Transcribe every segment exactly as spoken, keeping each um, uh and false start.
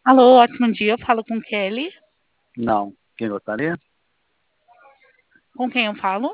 Alô, ótimo dia. Eu falo com Kelly. Não. Quem gostaria? Com quem eu falo?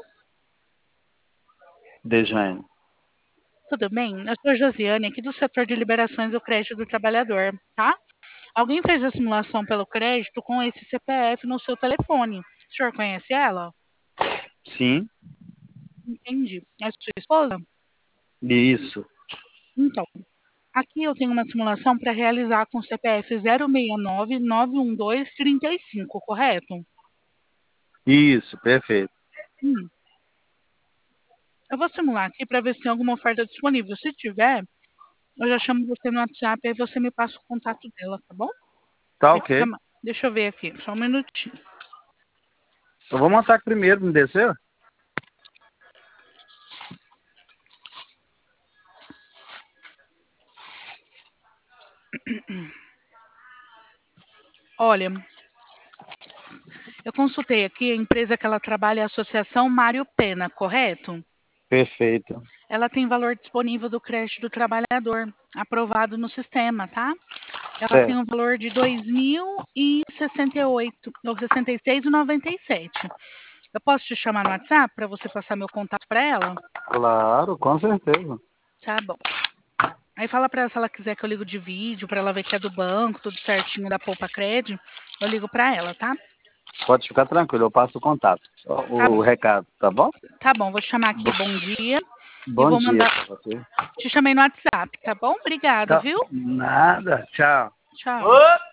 Dejane. Tudo bem? Eu sou a Josiane, aqui do setor de liberações do crédito do trabalhador, tá? Alguém fez a simulação pelo crédito com esse C P F no seu telefone. O senhor conhece ela? Sim. Entendi. É sua esposa? Isso. Então, aqui eu tenho uma simulação para realizar com o C P F zero seis nove nove um dois três cinco, correto? Isso, perfeito. Hum. Eu vou simular aqui para ver se tem alguma oferta disponível. Se tiver, eu já chamo você no WhatsApp, aí você me passa o contato dela, tá bom? Tá Deixa eu, ok. dar deixa eu ver aqui, só um minutinho. Eu vou montar primeiro, não desceu? Olha, eu consultei aqui a empresa que ela trabalha, é a Associação Mário Pena, correto? Perfeito. Ela tem valor disponível do crédito do trabalhador, aprovado no sistema, tá? Ela tem Certo. um valor de dois mil e sessenta e oito, ou sessenta e seis e noventa e sete. Eu posso te chamar no WhatsApp para você passar meu contato para ela? Claro, com certeza. Tá bom. Aí fala para ela se ela quiser que eu ligo de vídeo, para ela ver que é do banco, tudo certinho da Poupa Cred. Eu ligo para ela, tá? Pode ficar tranquilo, eu passo o contato. Tá O, o bom. recado, tá bom? Tá bom, vou te chamar aqui, bom dia, e Bom vou dia mandar. pra você. Te chamei no WhatsApp, tá bom? Obrigada, Tá. viu? Nada. Tchau. Tchau. Ô!